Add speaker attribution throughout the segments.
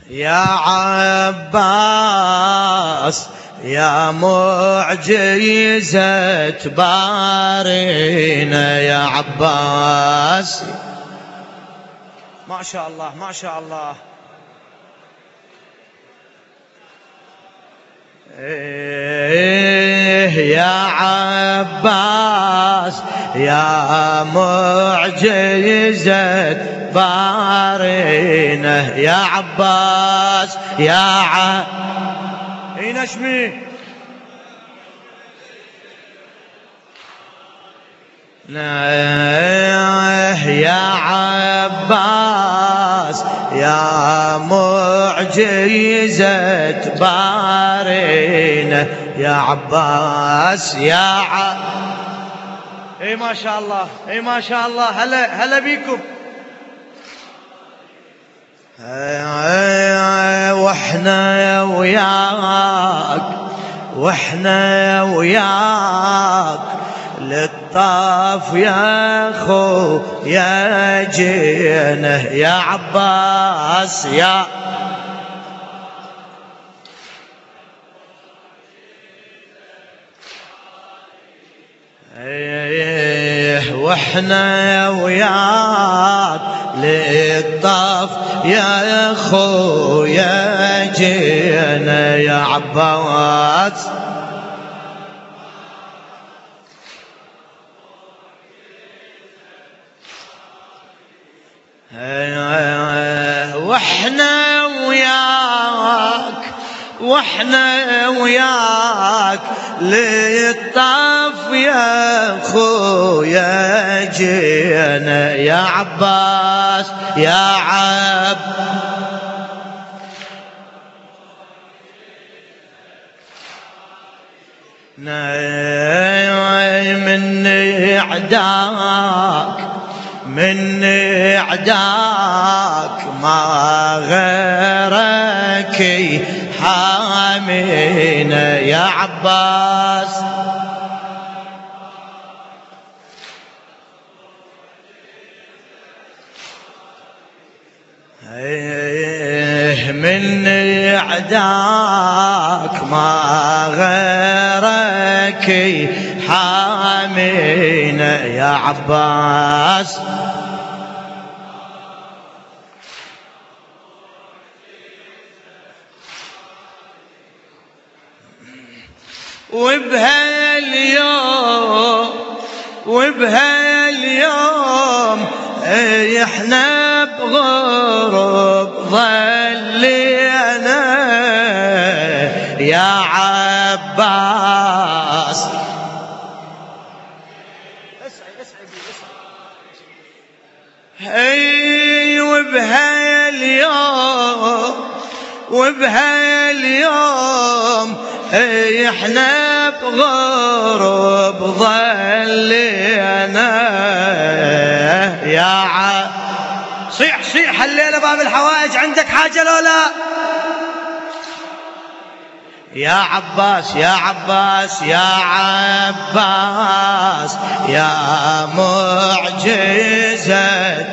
Speaker 1: يا عباس يا معجزة بارينا يا عباس. ما شاء الله ما شاء الله. يا عباس يا معجزة بارينا يا عباس يا اي نشمي يا عباس يا معجزة بارينا يا عباس يا اي ما شاء الله اي ما شاء الله. هلا بيكم. واحنا وياك للطاف يا خو يا جينا يا عباس يا واحنا وياك للطاف يا خو يا جينا يا عباس. واحنا وياك للطاف يا خويا جينا يا عباس يا من عداك ما غيرك حامينا يا عباس. من عداك ما غيرك حامينا يا عباس. وبهاليوم احنا بغرب ظلينا يا عباس. اي وبهاليوم احنا بغرب ظلينا يا صيح الليلة باب الحوائج عندك حاجة لولا يا عباس يا عباس يا عباس يا معجزة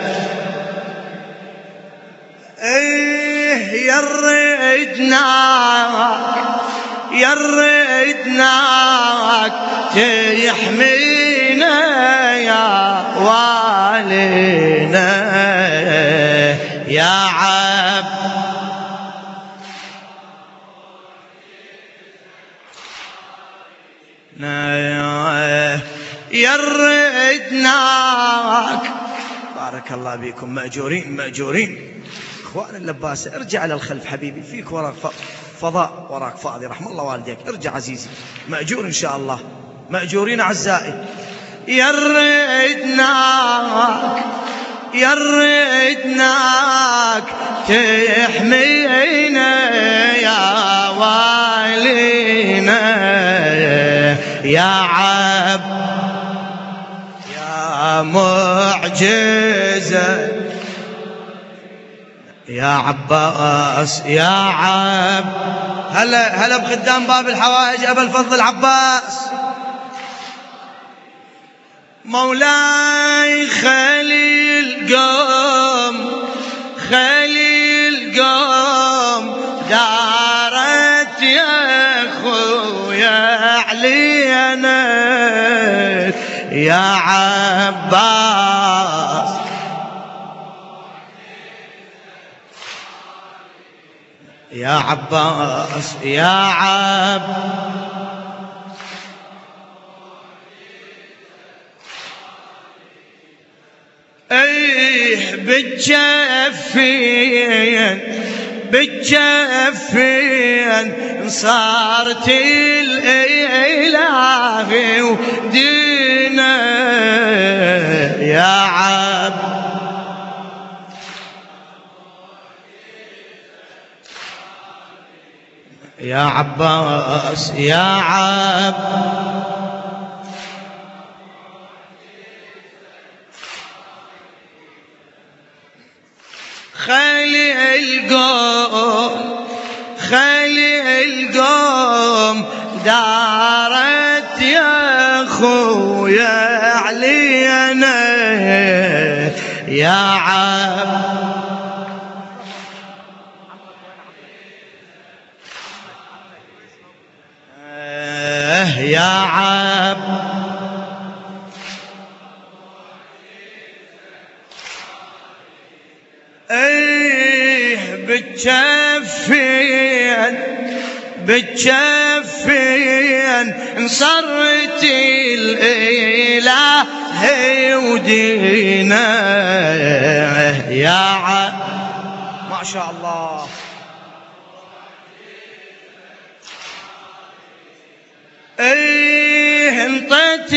Speaker 1: يا ردناك تحمينا يا والينا يا يا ردناك. بارك الله بكم. مأجورين اخوان اللباسة. ارجع للخلف حبيبي، فيك وراك فضاء وراك فاضي رحم الله والديك. ارجع عزيزي، مأجور ان شاء الله. مأجورين اعزائي. يا ردناك تحمينا يا والينا يا يا معجزة يا عباس يا هلا بخدام باب الحوائج أبا الفضل عباس. مولاي خليل قوم أنا يا عباس يا عباس يا ايه بالجفين صارت الإله ودينا يا عباس يا خلي القوم دارت يا خويا علينا يا بالجفين انصرت الإله ودينا يا ما شاء الله انطيت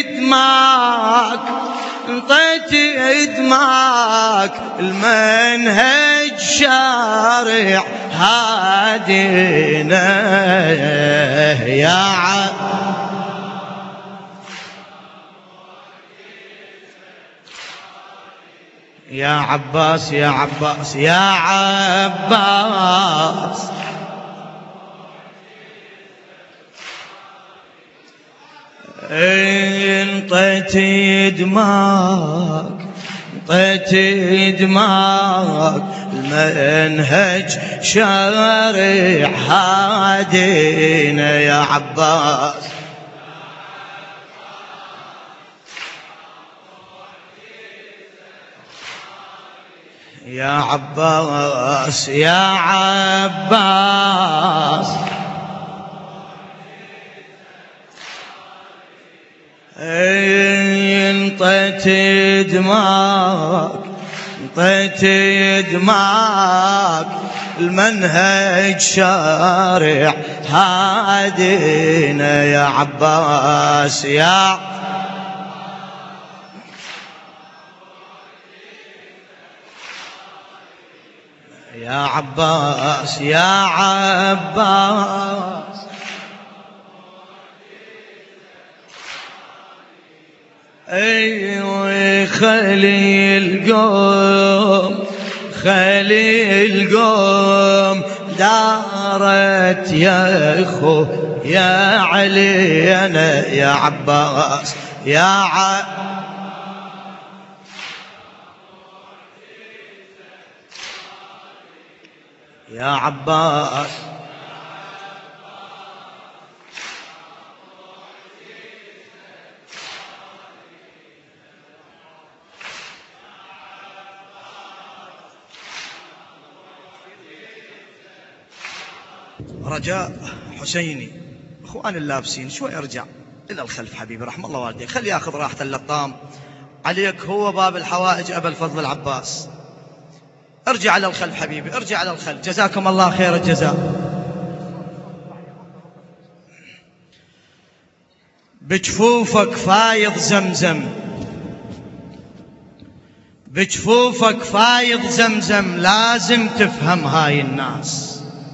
Speaker 1: دماك المنهج شارع هادينا يا عباس يا عباس يا عباس انطيت دماك المنهج شارع هادينا يا عباس يا عباس يا عباس انطيت دماك المنهج شارع هادينا يا عباس يا عباس يا عباس ايوه خلي القوم دارت يا اخو يا علي انا يا عباس يا عباس رجاء حسيني اخوان اللابسين شوي ارجع الى الخلف حبيبي رحم الله والديك خلي ياخذ راحة اللطام عليك هو باب الحوائج ابا الفضل العباس ارجع على الخلف حبيبي ارجع على الخلف جزاكم الله خير الجزاء بجفوفك فايض زمزم بجفوفك فايض زمزم لازم تفهم هاي الناس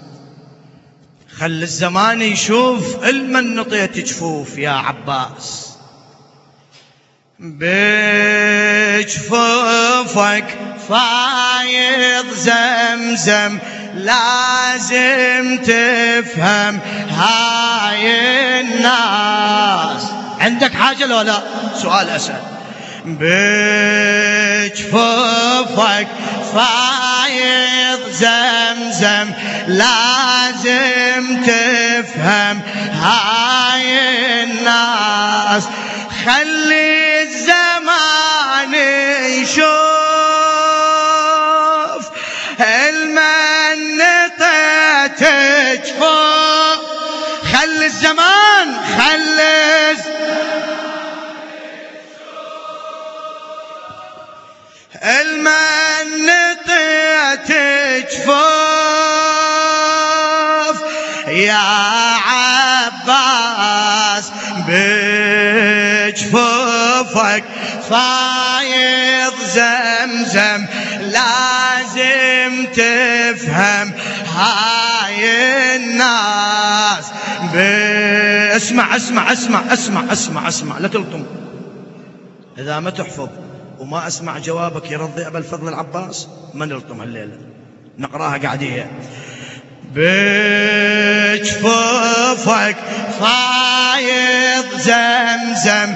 Speaker 1: خل الزمان يشوف المن نطيت جفوف يا عباس بجفوفك فايض زمزم لازم تفهم هاي الناس عندك حاجة لو لا سؤال أسأل بجفوفك فايض زمزم لازم تفهم هاي الناس خلي الزمان يشوف المنطقة تجفوف خلي الزمان المنطقة تجفوف يا عباس بجفوفك فايض زمزم لازم تفهم هاي الناس اسمع اسمع اسمع اسمع اسمع اسمع لا تلطم. إذا ما تحفظ وما أسمع جوابك يا رضي أبا الفضل العباس ما نلطم هالليلة، نقراها قاعدية. بجفوفك فايض زمزم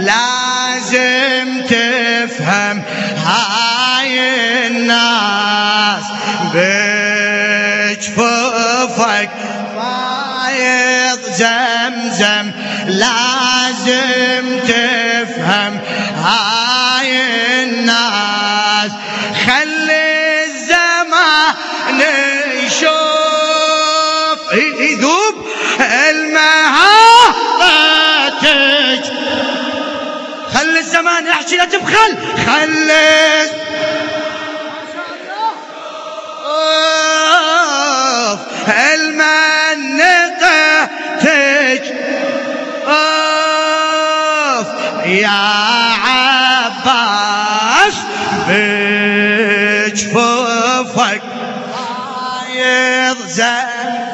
Speaker 1: لازم تفهم هاي الناس بجفوفك فايض زمزم لازم تفهم هاي الناس خلي الزمان يشوف يذوب المهاتج خلي الزمان يحكي لا تبخل خلي المنطقة تجفوف يا عباس بجفوفك فايض زمزم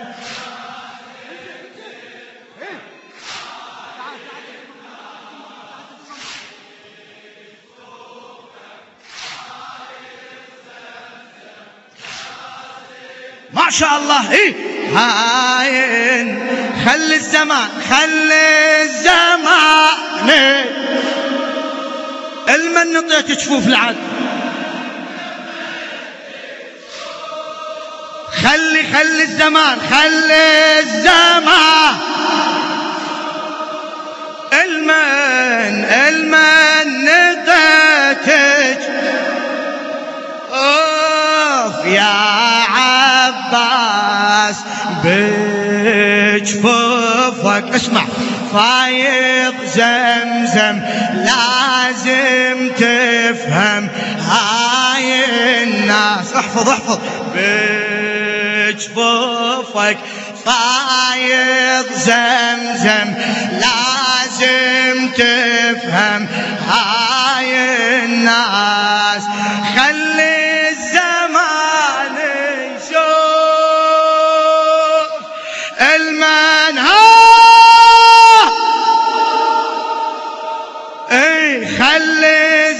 Speaker 1: ما شاء الله. ايه هاين خلي الزمان المنطقة تشوف العد خلي الزمان المنطقة تشوف يا عباس بجفوفك اسمع فايض زمزم لازم تفهم هاي الناس احفظ بجفوفك فايض زمزم لازم تفهم هاي الناس خلي الزمان يشوف خلي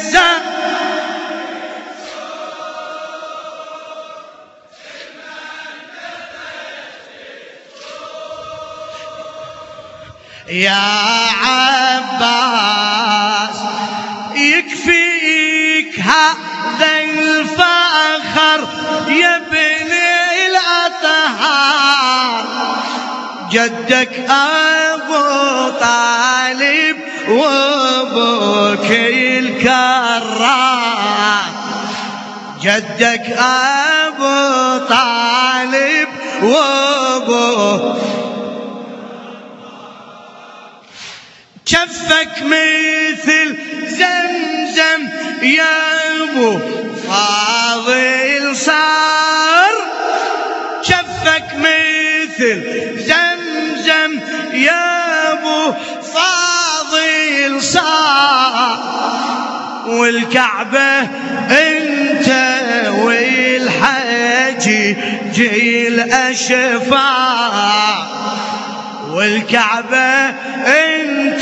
Speaker 1: يا عباس يكفيك هذا الفخر يا ابن الأطهار جدك أبو طالب وابوك الكرار جدك أبو طالب وابوك شفك مثل زمزم يا ابو فاضل صار شفك مثل زمزم يا ابو فاضل صار والكعبة انت والحاجي جي الاشفاع والكعبة انت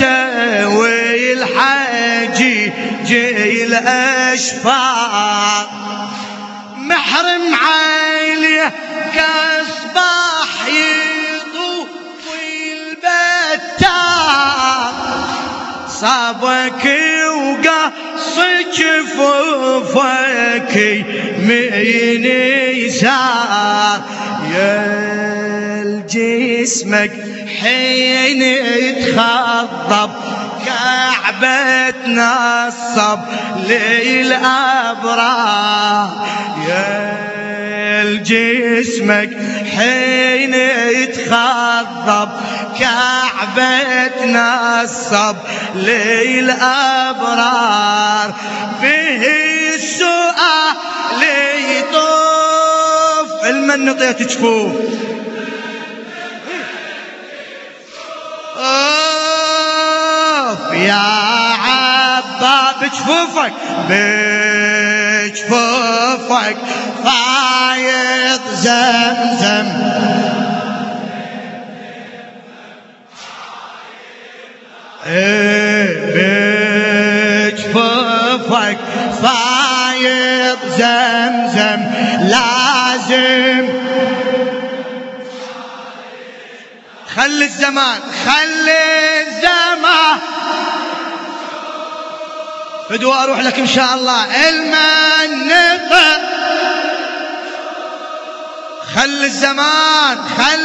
Speaker 1: والحاجي جي الاشفاع محرم عليه كاصباح يطوف البتار صابك وقصك جفوفك من يسار يا جسمك حين تخضب كعبة نصب للأبرار يا جسمك حين تخضب كعبة نصب للأبرار به السؤال يطوف المن نطيت جفوف يا عبا بجفوفك بجفوفك فايض زمزم بجفوفك فايض زمزم لازم خلي الزمان بدو اروح لك ان شاء الله المنطق خلي الزمان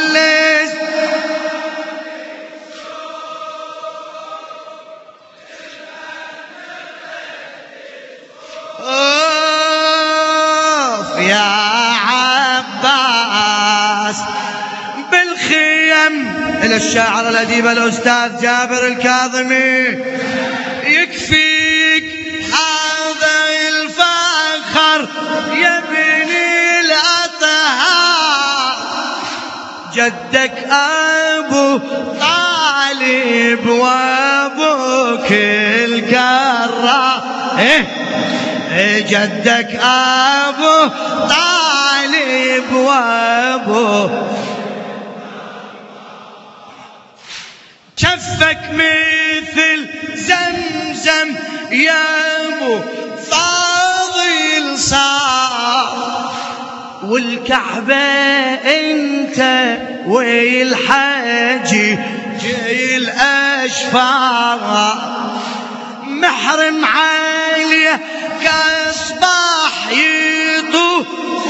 Speaker 1: يا عباس بالخيم إلى الشاعر الأديب الأستاذ جابر الكاظمي يكفيك هذا الفخر يا بني الأطهار جدك أبو طالب وأبوك الكرار جدك أبو طالب وأبو كفك مثل زمزم يا أبو فاضل صار والكعبة انت والحاجي جاي الأشفار محرم عليه كاصباح يطوف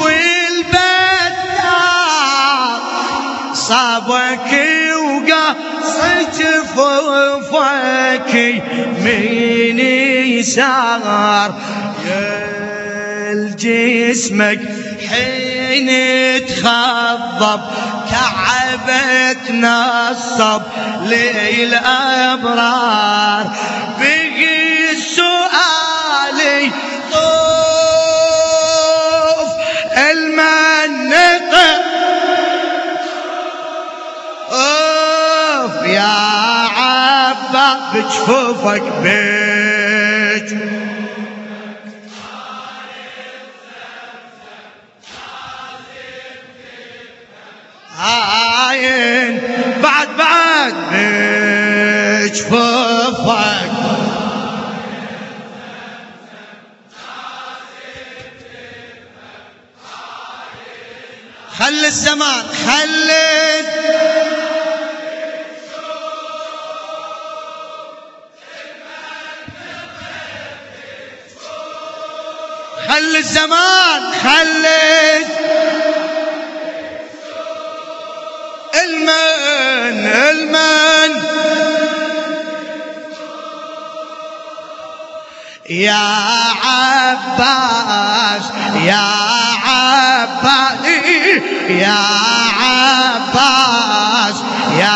Speaker 1: والبتار صابك وقص جفوفك من يسار يا جسمك حين تخضب كعبة نصب للأبرار بقي السؤال طوف المنطق يا عبا بجفوفك عاين بعد بجفوفك خلي الزمان خلي الزمان المن يا عباس يا عباس يا عباس يا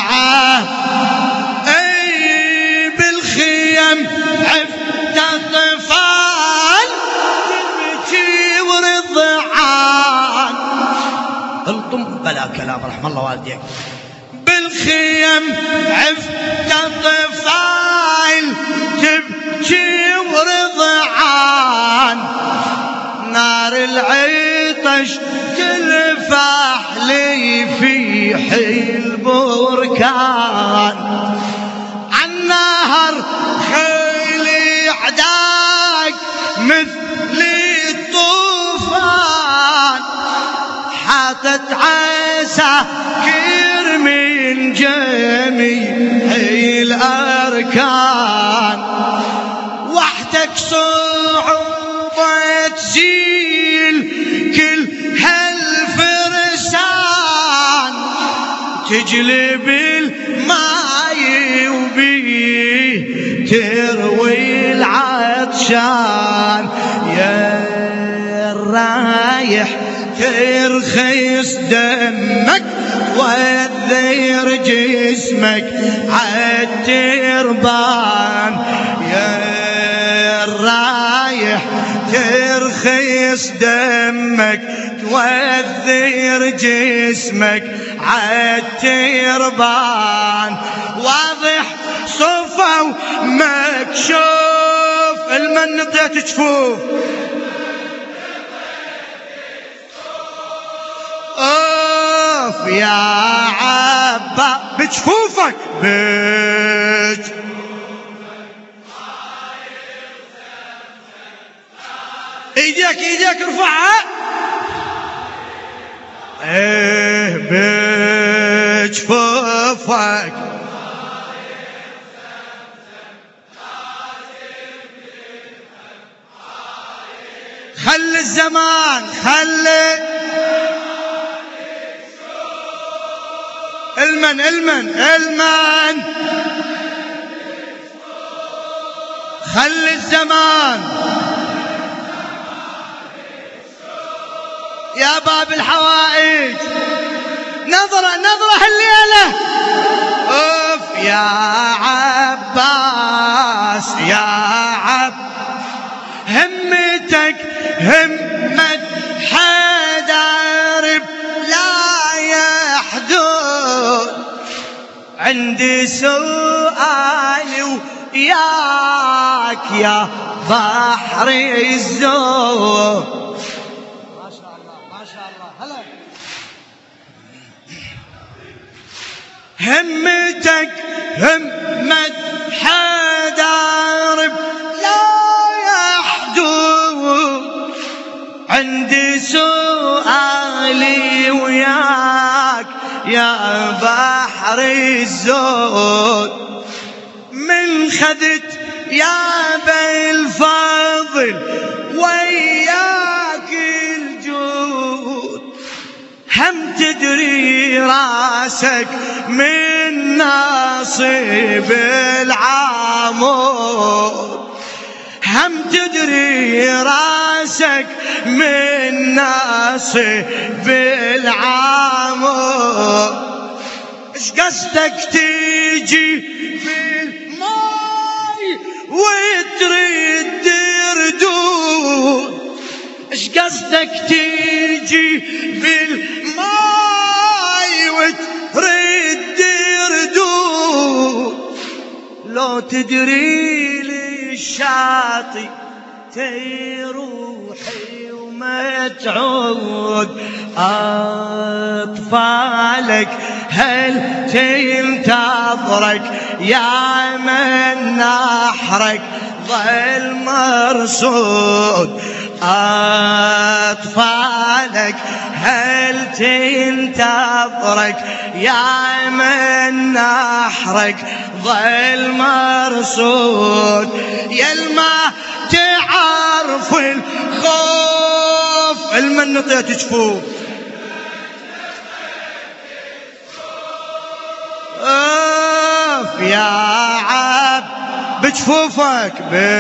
Speaker 1: اي بالخيم عفت طفال تبكي ورضعان الطم بلا كلام رحم الله والديك بالخيم عفت طفال تبكي ورضعان نار العطش تلفح لي في حيل بركان عالنهر خيلي عداك مثل الطوفان حاطت عساكر من جميع الأركان وحدك صوت تجلب الماي وبيه تروي العطشان، يا الرايح ترخص دمك وتذير جسمك عالتربان، يا الرايح ترخص دمك توذر جسمك عالتربان، واضح صفا ومكشوف المن طيت جفوف، اوف يا عبا بجفوفك ايديك ارفعها، ايه بجفوفك خلي الزمان خلي المن خلي الزمان يا باب الحوائج، نظرة هالليلة، اوف يا عباس يا عب، همتك همة حدارب لا يحدود، عندي سؤال وياك يا بحر الذوق. ما شاء الله هلا. همتك همة حدارب لا يحدود، عندي سؤالي وياك يا بحر الذوق، من خذت يا بالفضل وياك الجود، هم تدري راسك من ناصب العمود، هم تدري راسك من ناصب العمود، ايش قصدك تيجي في الماي وترد ردود، ايش قصدك تيجي بالماي وترد ردود، لو تدري للشاطئ تروحي وما تعود، أطفالك هل تنتظرك يا من نحرك ظل مرصود، أطفالك هل تنتظرك يا من نحرك ظل مرصود، يلما تعرف الخوف المن طيت جفوف، اوف يا عب بجفوفك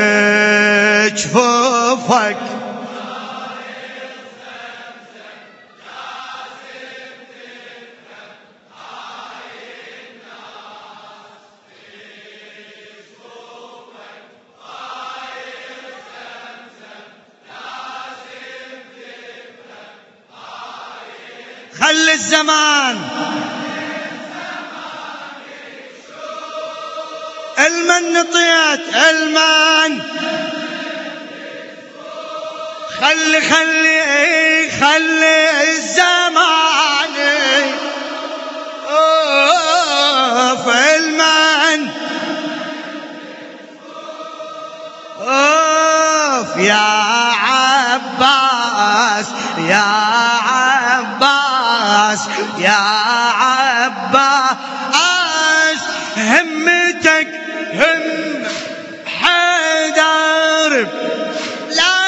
Speaker 1: خلي الزمان المن طيت المن، خلي الزمان اوف المن، اوف يا عباس يا عباس يا عباس، همتك هم حدارب لا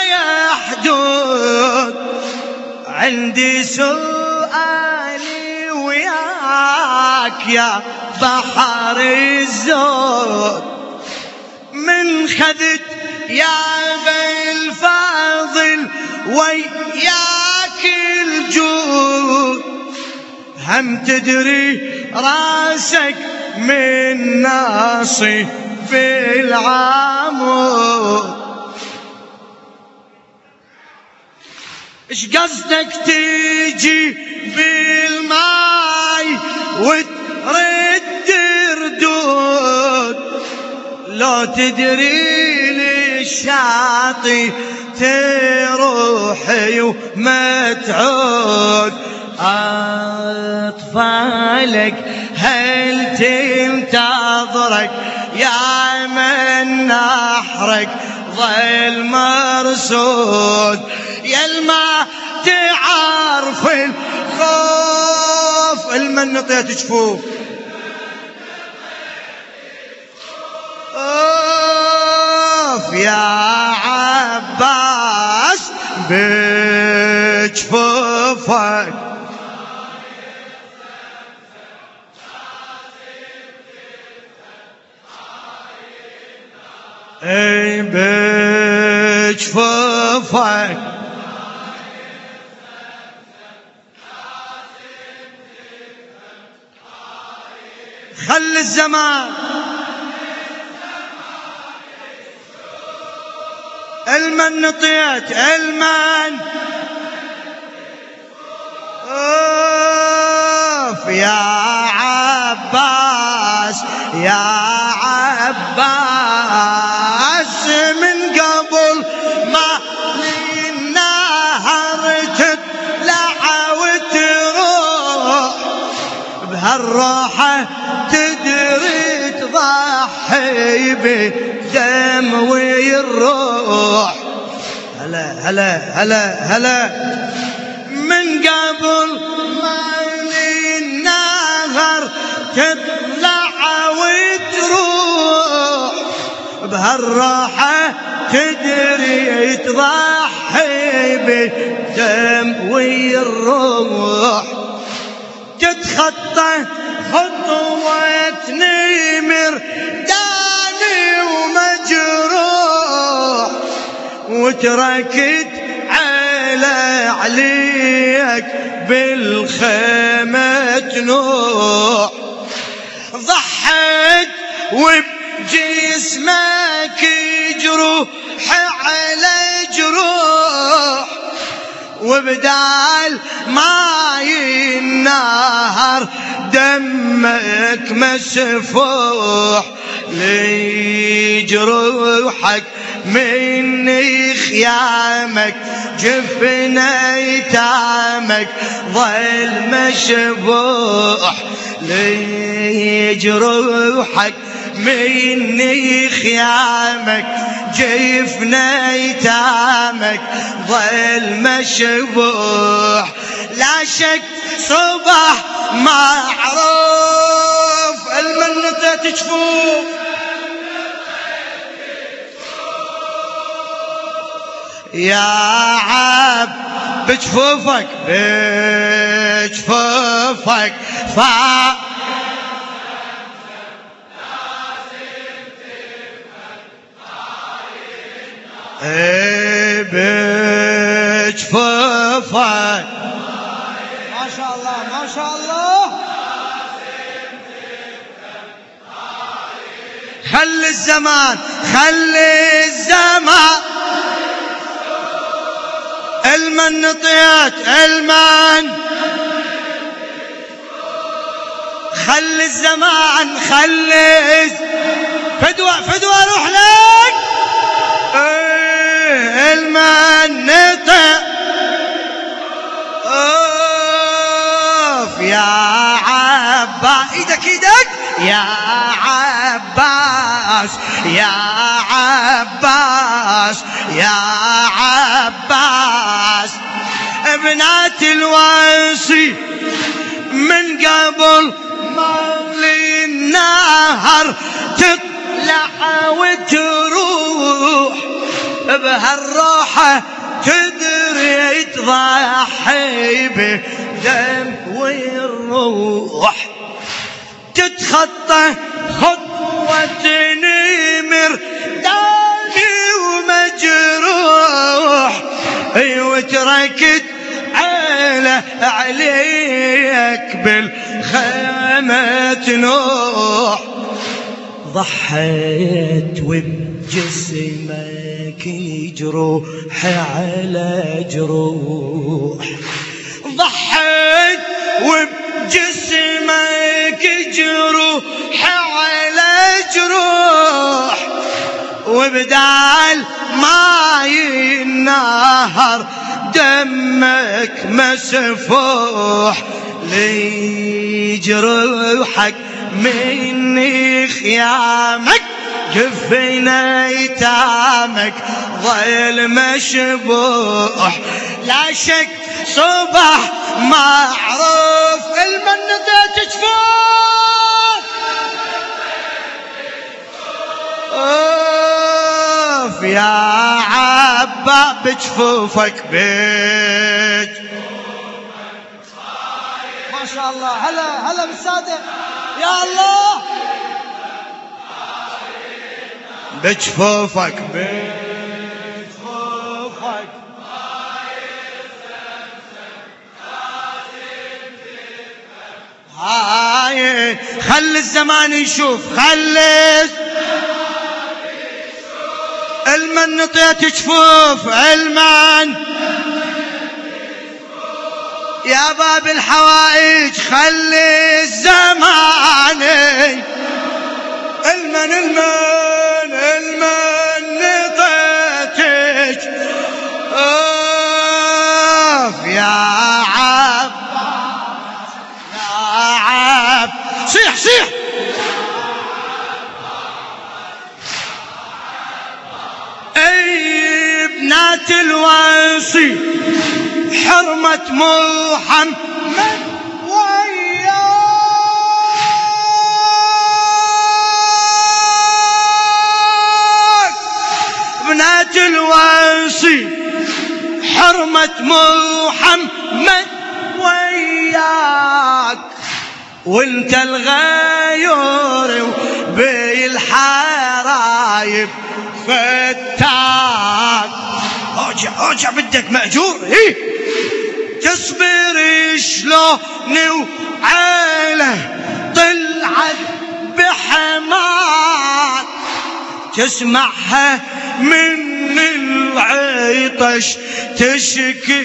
Speaker 1: يحدود، عندي سؤالي وياك معاك يا بحر الزود، من خذت يا بالفاضل وياك الجود، هم تدري راسك من ناصي في العمود. ايش قصدك تيجي بالماي وترد ردود، لو تدري للشاطئ تروحي وما تعود. أطفالك هل تنتظرك يا من نحرك ظل مرصود، يا الما تعرف الخوف المن نطيت جفوف. اوف يا عباس بجفوفك، اي بجفوفك، خل الزمان المن نطيت المن. اوف يا عباس يا عباس، من قبل ما النهر تطلع وتروح، بهالروحة تدري تضحي بدم والروح. هلا هلا هلا هلا، من قبل ما النهر تطلع وتروح، بهالروحة تدري تضحي بالدم والروح، تتخطى خطوة نمر داني ومجروح، وتركت عليك بالخيمة نوح، ضحت وبجسمك جروح على جروح، وبدال ماي النهر دمك مسفوح، لجروحك مني خيامك جفن ايتامك ظل مشبوح، لجروحك مني خيامك جفن ايتامك ظل مشبوح. لا شك صبح معروف المنطقة تجفوف، يا عب بجفوفك بجفوفك بجفوفك. ما شاء الله ما شاء الله. خلي الزمان خلي الزمان المن نطيت المن، خلي الزمان خلي فدوى روح لك المن نطيت. اوف يا عباس ايدك يا عباس يا عباس يا عباس، ابنات الوصي من قبل مولي النهر تطلع وتروح، بهالروحة تدري تضحي بدم والروح. تتخطى خطوة نمر داني ومجروح وتركت عيله عليك بالخيمة نوح. ضحيت وبجسمك جروح على جروح. ضحيت وبجسمك جروح على جروح وبدال ماي النهر دمك مسفوح. لي جروحك مني خيامك جفنا ايتامك ظل مشبوح. لا شك صبح معروف المنطقة تجفوف اوف يا عبا بجفوفك بيج. ما شاء الله هلا بالصادق يا الله بجفوفك بجفوفك. هاي خلي الزمان يشوف خلي المن نطيت جفوف المن يا باب الحوائج خلي الزمان المن نطيتك اوف يا عب يا عب صيح اي بنات الوصي حرمة محمد وياك. بنات الوصي حرمة محمد وياك وانت الغيور بالحرايب فتاك. ارجع بدك مأجور تصبر شلون وعيله طلعت بحماك تسمعها من العطش تشكي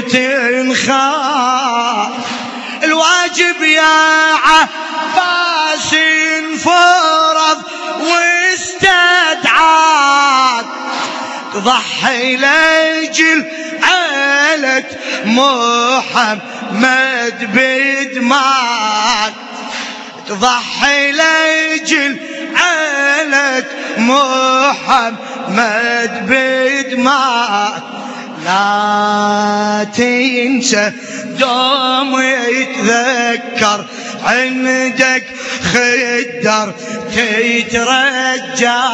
Speaker 1: وتنخاف. الواجب يا عباس انفرض واستدعاك تضحي لاجل عيلة محمد بدماك. تضحي لاجل عيلة محمد بدماك. لا تنسى دوم يتذكر عندك خدر تترجى.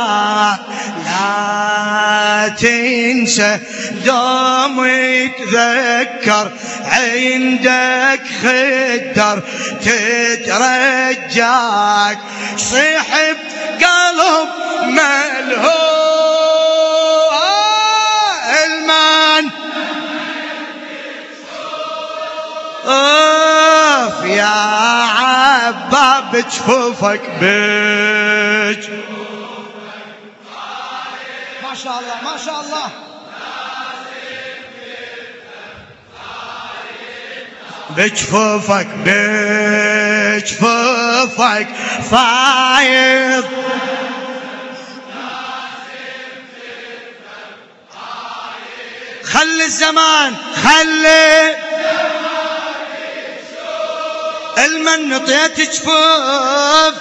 Speaker 1: لا تنسى دوم يتذكر عندك خدر تترجاك. صيحب قلب ملهوف المان اوف يا عبا بجفوفك بج. ما شاء الله ما شاء الله. بجفوفك بجفوفك فايض. خلي الزمان خلي المن نطيت جفوف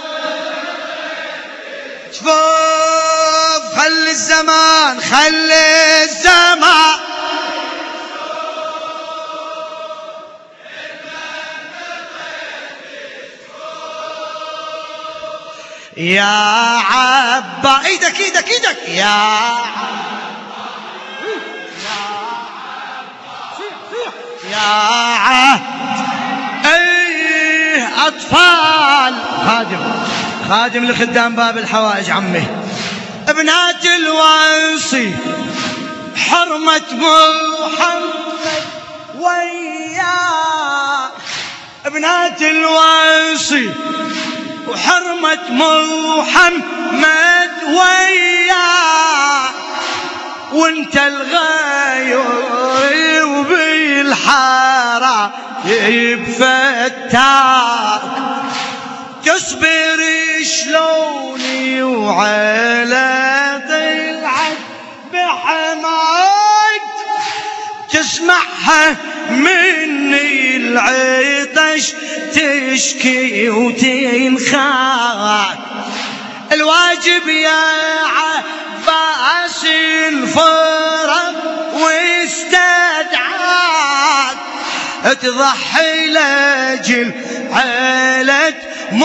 Speaker 1: خلي الزمان خلي الزمان. يا عبا ايدك يا الأطفال. خادم لخدام باب الحوائج عمي. ابنات الوانصي حرمة محمد وياك، ابنات الوانصي وحرمة محمد وياك، وانت الغاير وبالحارة يبفتاك، تصبر شلوني وعلى ضلعك بحماك، تسمعها مني العطش تشكي وتنخاك. الواجب يا عباس انفرض واستدعاك، تضحي لاجل عيلة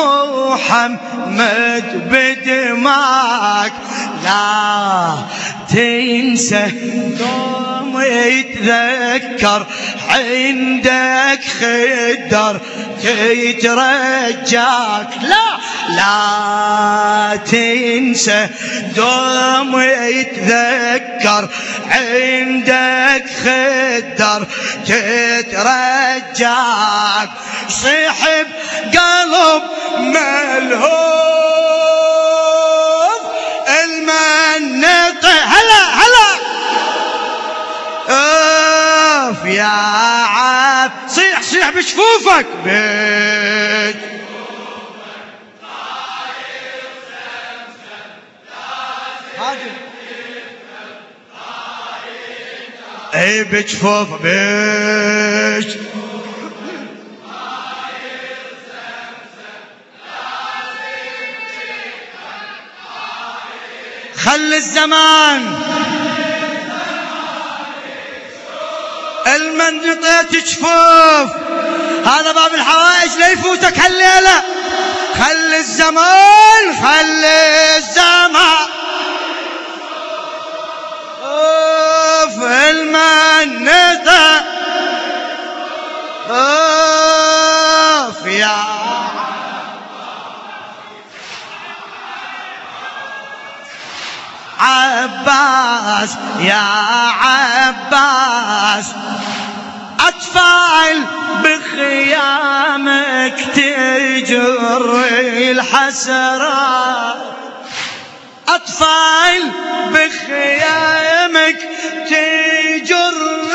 Speaker 1: محمد بدماك. لا تنسى دوم يتذكر عندك خدر تترجاك. لا تنسى دوم يتذكر عندك خدر تترجاك. صيحب قلب ملهوف المنط هلا اوف يا عاب. صيح بشفوفك اي بجفوف خلي الزمان المنطقة جفوف. هذا باب الحوائج لا يفوتك هالليلة. خلي الزمان اوف المنطقة اوف يا عباس يا عباس. أطفال بخيامك تجر الحسرات، أطفال بخيامك تجر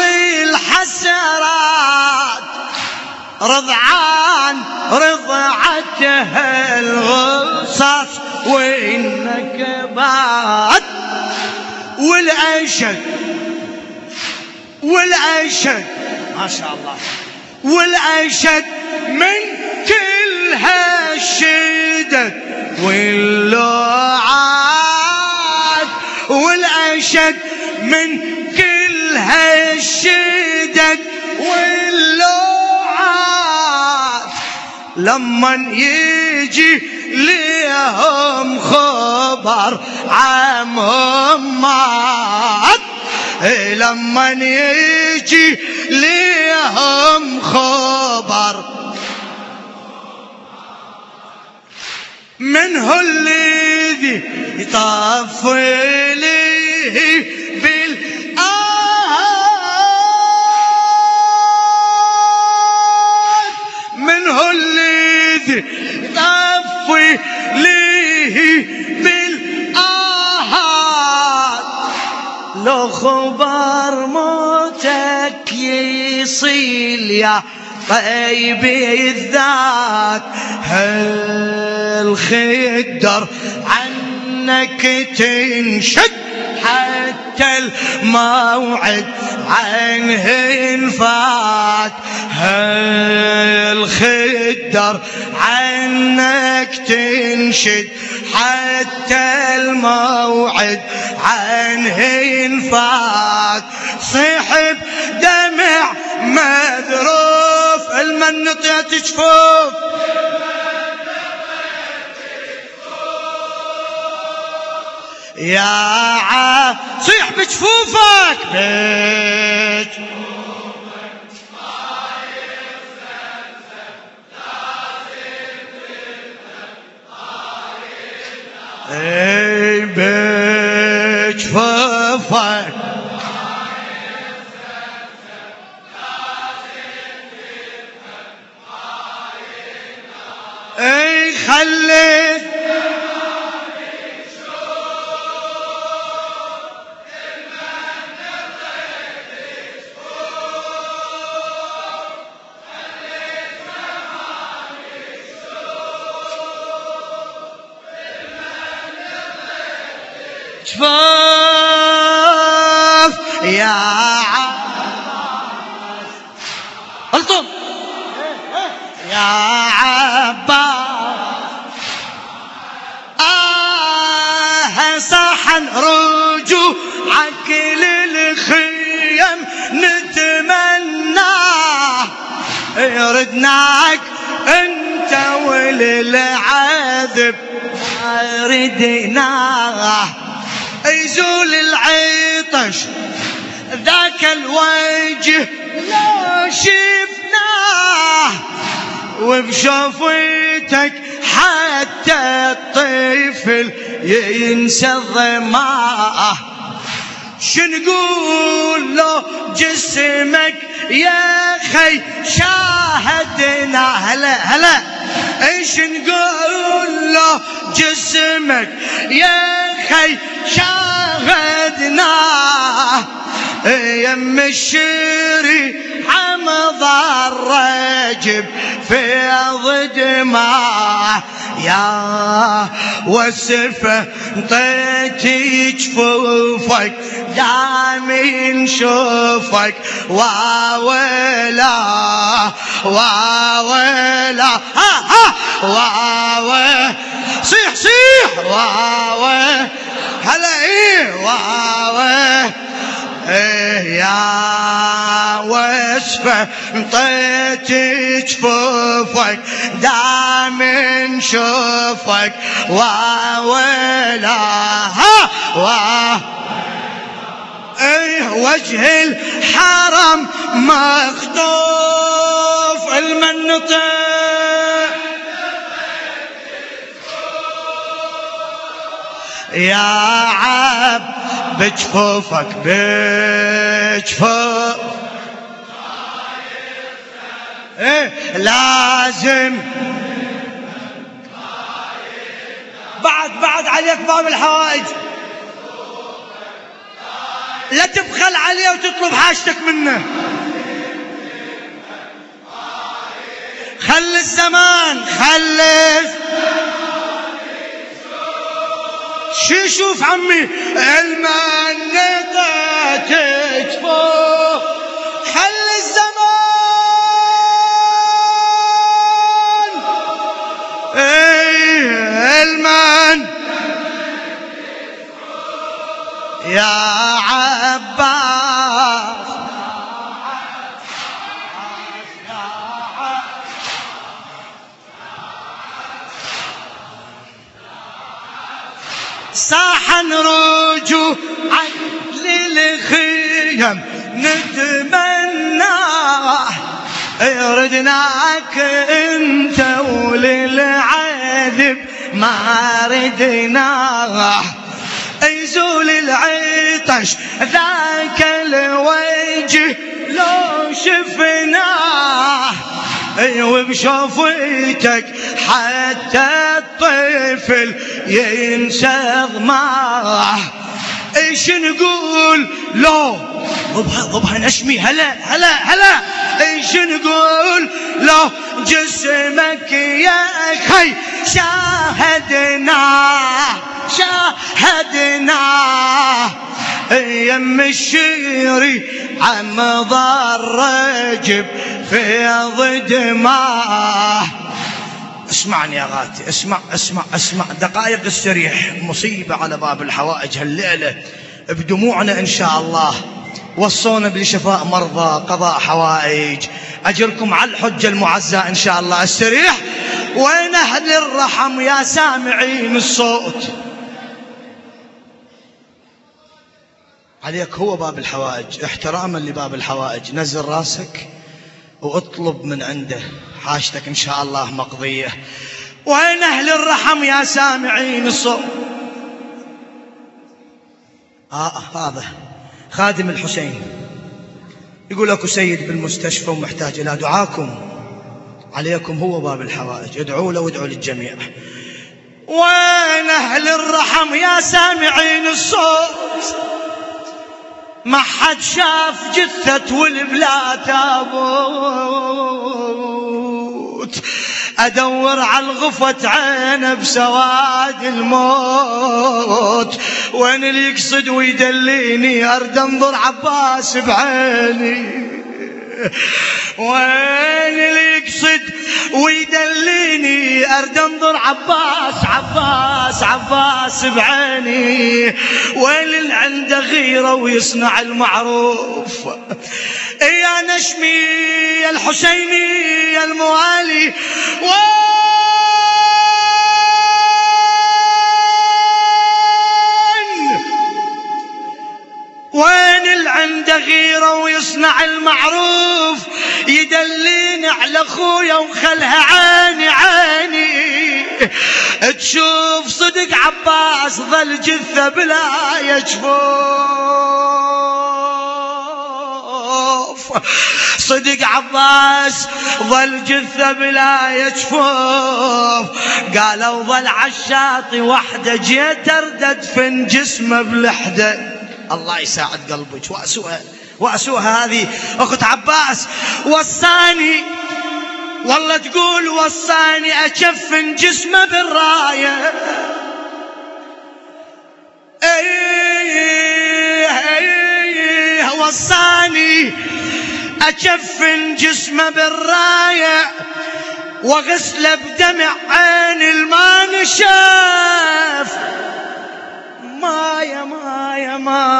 Speaker 1: الحسرات، رضعان رضعتها الغصص والنكبات، والأشد ما شاء الله، والأشد من كل هالشدد واللوعات، والأشد من كل هالشدد واللوعات. لمن يجي ليهم خبر عمهم مات، لمن يجي ليهم خبر منه الذي يطفي ليه بالآهات، منه الذي يطفي ليه بالآهات. لو خبر موتك يصيل يا طيب الذات، هالخدر عنك تنشد حتى الموعد عنه انفات، هالخدر عنك تنشد حتى الموعد عنه انفات. صيحب دمع مذروف المنطقة تجفوف، يا صيح بجفوفك اي بجفافك اي خليت شفاف يا عباس قلتم يا عباس صحن رجوعك للخيم نتمناه يردناك انت وللعذب ردناه يزول العطش ذاك الوجه لو شفناه وبشوفتك حتى الطفل ينسى الظماه شنقول له جسمك يا خي شاهدنا هلا ايش نقول له جسمك يا خي شاهدنا يم الشري حمض الرجب في ضدماه يا وسفة طيتي جفوفك دامي نشوفك واويلا واويلا واويلا صيح واويلا هلا ايه واويلا ايه يا وسفة انطيت جفوفك دام نشوفك واويلا ايه وجه الحرم مخطوف المنطق يا عب بجفوفك بجفوف ايه لازم بعد عليك باب الحوائج لا تبخل عليه وتطلب حاجتك منه خلي الزمان خلي شو شوف عمي المنطقة تجفو خلي الزمان ايه المان يا عباس صاحن رجوعك للخيم نتمناه ردناك انت وللعذب ما ردناه يزول العطش ذاك الوجه لو شفناه وبشوفتك حتى الطفل ينسى ضماه ايش نقول لو ضبها نشمي هلا ايش نقول لو جسمك يا اخي شاهدناه يم الشيري عمض الرجب في ضدماه اسمعني يا غاتي اسمع دقائق استريح مصيبة على باب الحوائج هالليلة بدموعنا إن شاء الله وصونا بشفاء مرضى قضاء حوائج أجركم على الحجة المعزة إن شاء الله استريح وين أهل الرحم يا سامعين الصوت عليك هو باب الحوائج احتراما لباب الحوائج نزل راسك واطلب من عنده حاجتك إن شاء الله مقضية وين أهل الرحم يا سامعين الصوت هذا خادم الحسين يقول اكو سيد بالمستشفى ومحتاج الى دعاكم، عليكم هو باب الحوائج، ادعوا له وادعوا للجميع. وين اهل الرحم يا سامعين الصوت؟ ما حد شاف جثة والبلا تابوت، ادور على الغفة عينه بسواد الموت. وين اللي يقصد ويدليني ارد انظر عباس بعيني، وين اللي يقصد ويدليني ارد انظر عباس عباس عباس بعيني. وين اللي عنده غيره ويصنع المعروف؟ يا نشمي يا الحسيني يا الموالي، وين اللي عنده غيره ويصنع المعروف؟ يدليني على اخويا وخلها عيني عيني تشوف صدق عباس ظل جثة بلا يجفوف، صدق عباس ظل جثة بلا يجفوف. قالوا ظل عالشاطي وحده جيت اردد فن جسمه بالحده. الله يساعد قلبك واسوها هذه اخت عباس. وصاني والله تقول وصاني اكفن جسمه بالرايه، وصاني اكفن جسمه بالرايه وغسله بدمع عين الما نشاف. مايا مايا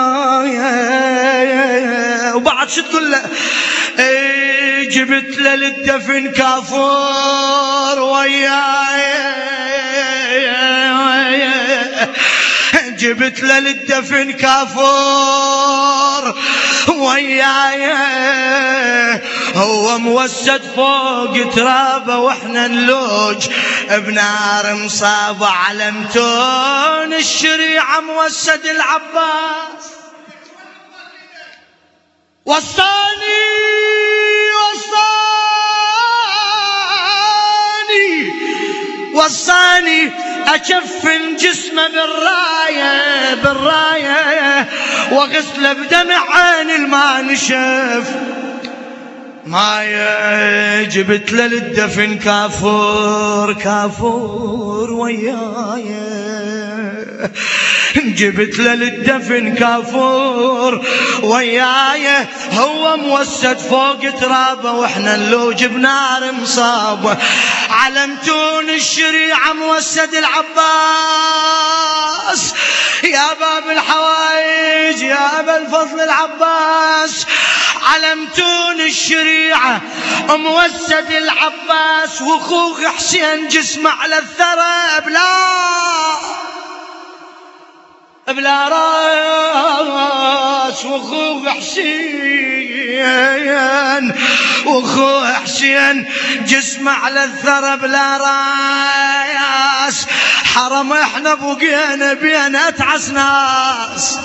Speaker 1: مايا. وبعد شو تقول له؟ جبت له للدفن كافور وياي، جبت له للدفن كافور وياي. هو موسد فوق ترابه واحنا نلوج بنار مصابه علمتون الشريعه موسد العباس. وصاني وصاني أكفن جسمه بالراية بالراية وغسله بدمع عين الما نشف. مايا جبت له للدفن كافور كافور وياي، جبت له للدفن كافور وياي. هو موسد فوق ترابه واحنا نلوج بنار مصابه علمتون الشريعه موسد العباس. يا باب الحوايج يا ابا الفضل العباس، علمتون الشريعه موسد العباس. واخوك حسين جسمه على الثرى بلا راس. واخوه حسين واخوه حسين جسمه على الثرى بلا راس. حرم احنا بقينا بين اتعس ناس.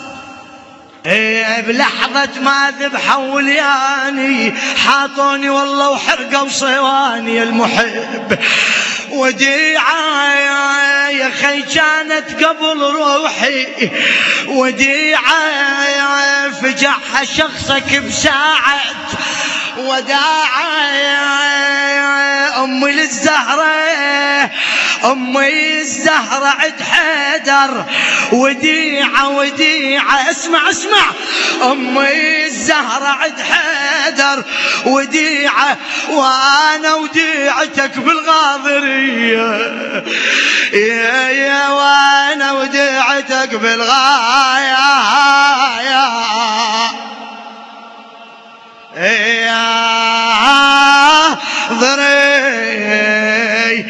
Speaker 1: بلحظة ما ذبحوا ولياني حاطوني والله وحرقوا صيواني المحب. وديعة يا خي كانت قبل روحي، وديعة فجعها شخصك بساعة وداعة. أمي للزهرة أمي الزهرة عد حيدر. وديعة وديعة اسمع اسمع. أمي الزهرة عد حيدر وديعة وأنا وديعتك بالغاضرية. يا وأنا وديعتك بالغاية يا ضري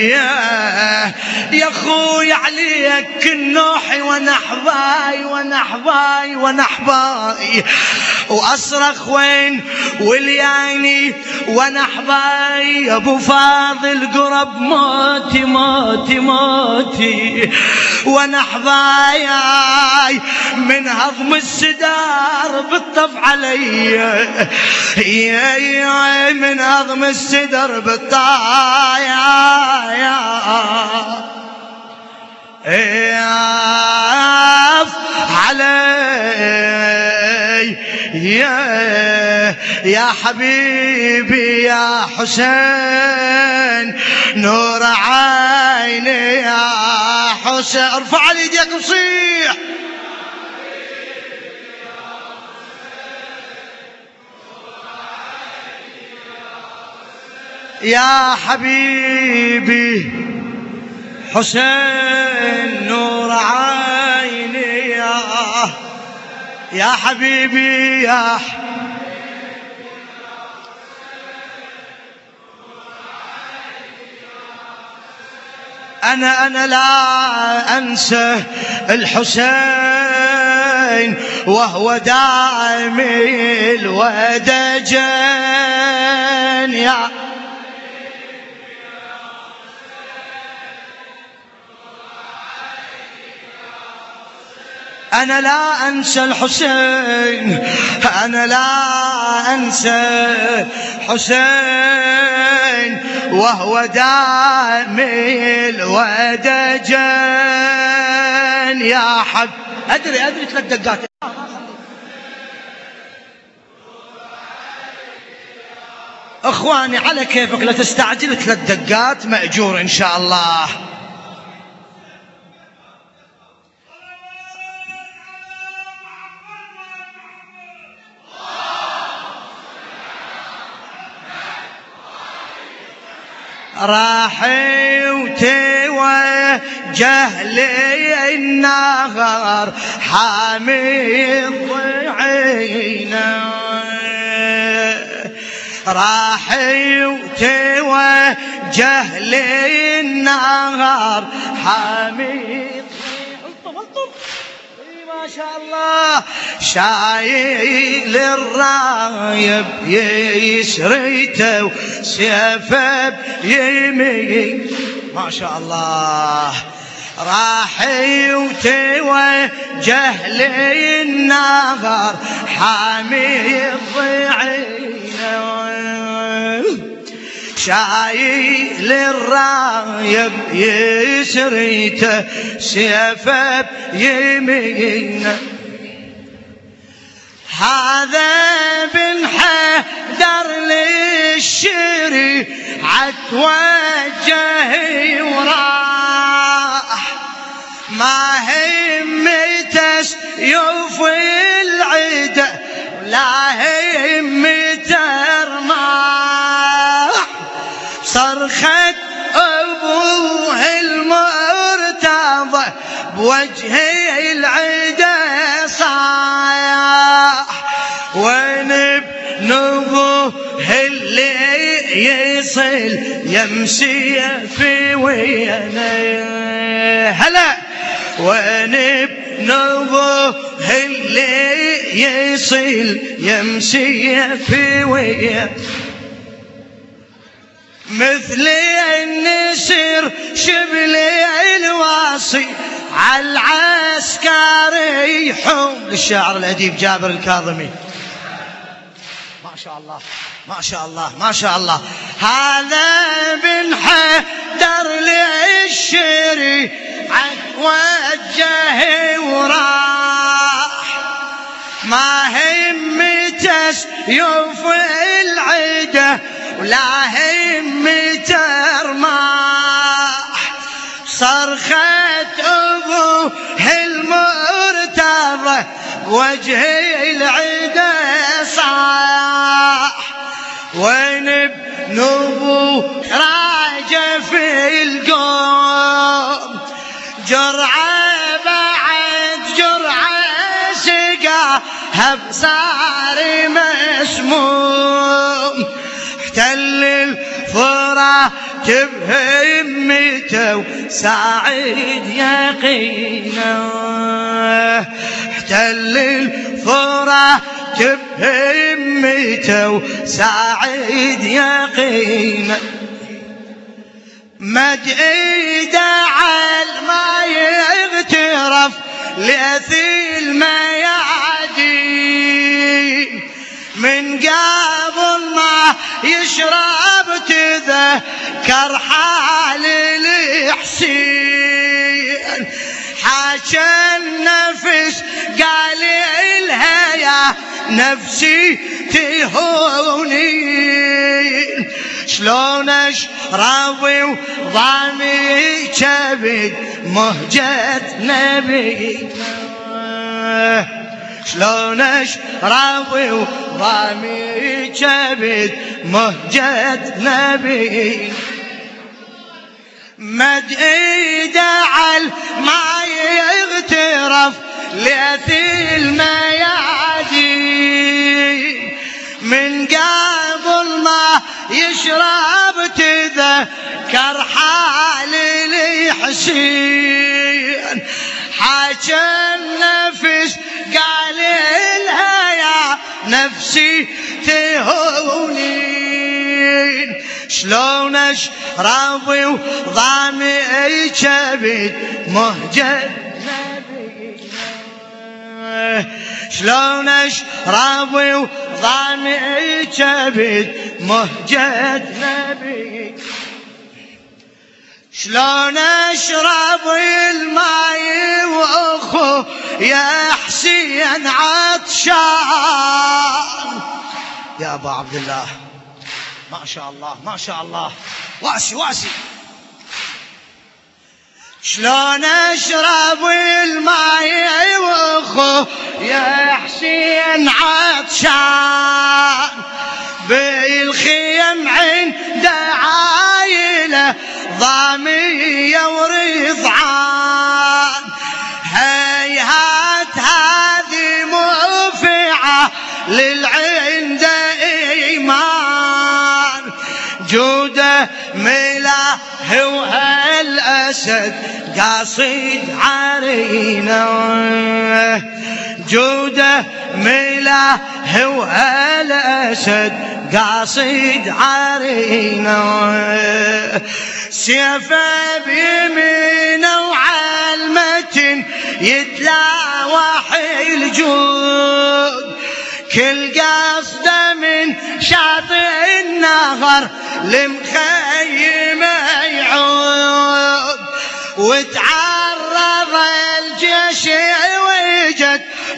Speaker 1: يا اخوي عليك النوحي ونحباي ونحباي ونحباي. واصرخ وين ولياني ونحباي ابو فاضل قرب موتي موتي موتي. وانا حظاياي من هضم السدار بالطف علي، من هضم السدر بالطايا علي يا حبيبي يا حسين نور عيني يا حسين. ارفع لي يديك وصيح يا حبيبي حسين نور عيني يا حبيبي يا أنا لا أنسى الحسين وهو داعمي الودجان يا أنا لا أنسى الحسين، أنا لا أنسى حسين وهو دامي الودجان يا حب. أدري 3 دقات. أخواني على كيفك، لا تستعجل، 3 دقات مأجور إن شاء الله. راحي وتوجه لي النهر حامي ضعينا، راحي وتوجه لي النهر حامي ما شاء الله شايل الرايب يسريته وسيفه بيمين ما شاء الله. راحي وتوجه لي النهر حامي الضعينه، شايل الرايب يسريته سيفه بيمينه. هذا بن حيدر للشري عتوجه وراح، ما همته سيوف العدا ولا همته رماح. صرخت أبوه المرتضى بوجه العدا صاح، وين ابن أبوه اللي يصل يمشي في وينه. هلا وين ابن أبوه اللي يصل يمشي في وينه. مثل النسر شبلي الواصي عالعسكري يحوم. للشاعر الأديب جابر الكاظمي ما شاء الله ما شاء الله ما شاء الله. هذا بن حيدر للشري عتوجه وراح، ما همته سيوف العدا ولا همته رماح. صرخت أبوه المرتضى وجه العدا صاح، وين ابن أبوه راجع في القوم. جرعة بعد جرعة سقاها بصار مسموم. احتل الفرات بهمته وساعد يقينه، احتل الفرات بهمته وساعد يقينه. مد ايده عالما لأثي الميادين، من قبل ما يشرب تذكر حال الحسين، حاشا النفس قال لها يا نفسي تهونين، شلون اشرب وضامي كبد مهجة نبينا، شلون اشرب وضامي كبد مهجة نبينا، مد ايده على ما يغترف لأثي الميادين، من قبل ما يشرب تذكر حال الحسين، حاجة النفس قال لها يا نفسي تهونين، شلون اشرب وضامي كبد مهجة نبينا، شلون اشرب وضامي كبد مهجة نبينا، شلون اشرب الماي واخو يا حسين عطشان، يا ابا عبد الله ما شاء الله ما شاء الله، واسي واسي، شلون اشرب الماي واخو يا حسين عطشان، بالخيم عند عايله ضامية ورضعان، هيهات هذه موفعة للعند إيمان، جوده ملاه وهالأسد قاصد عرينا، جوده ملاه وهالأسد قاصد عرينا، سيفه بيمينه وعالمتن يتلاوح الجود، كل قصده من شاطئ النهر لمخيمه يعود، وتعرض الجيش وجد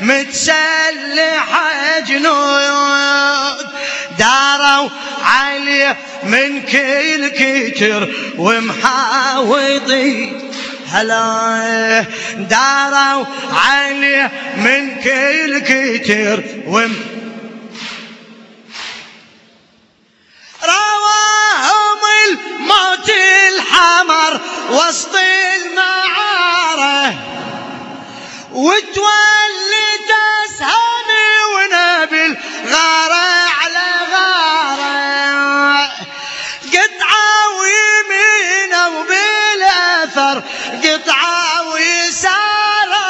Speaker 1: متسلح جنود، داروا عليه من كل كتر ومحاوطين، هلا داروا عليه من كل كتر رواهم الموت الحمر وسط المعارة، وتولد اسهمي ونبل غارة على غارة، قطعة ويمينه وبالاثر قطعة ويساره،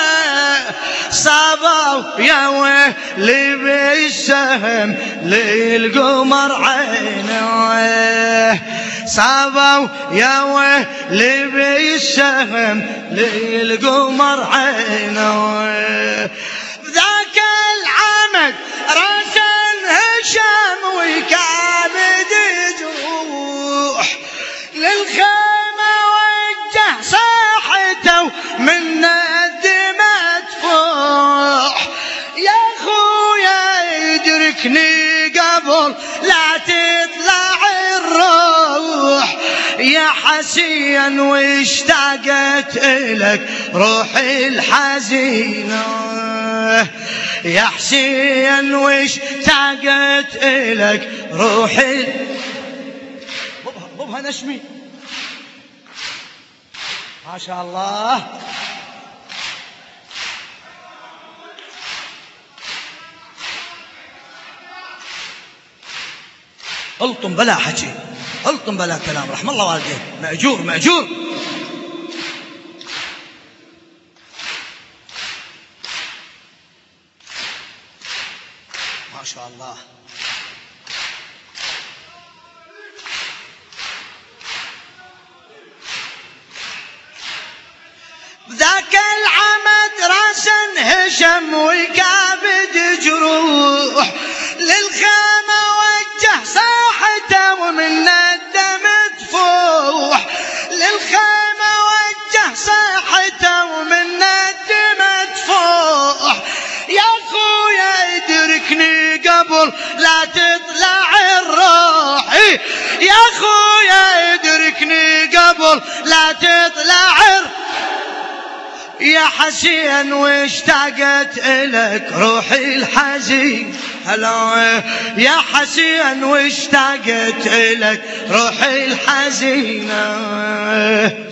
Speaker 1: صابوا يا ويلي بالسهم للقمر عينه، صابوا يا ويلي بالسهم للقمر عينه، ذاك العمد راس هشام وكابد جروح، للخيمة وجه صاحته من الدماء تفوح، يا خويا ادركني قبل لا تطلع الروح، يا حسين واشتاقت إلك روحي الحزينة، يا حسين واشتاقت إلك روحي، بوبها نشمي ما شاء الله، الطم بلا حكي، الطم بلا كلام، رحم الله والديك، مأجور مأجور. ما شاء الله. ذاك العمد شم وكابد جروح، للخيمة وجه صاحته ومن الدم تفوح، للخيمة وجه صاحته ومن الدم تفوح. يا خويا ادركني قبل لا تطلع الروح، يا خويا ادركني قبل لا تطلع الروح. يا حسين واشتاقت إلك روحي الحزين، هلا يا حسين واشتاقت إلك روحي الحزينة.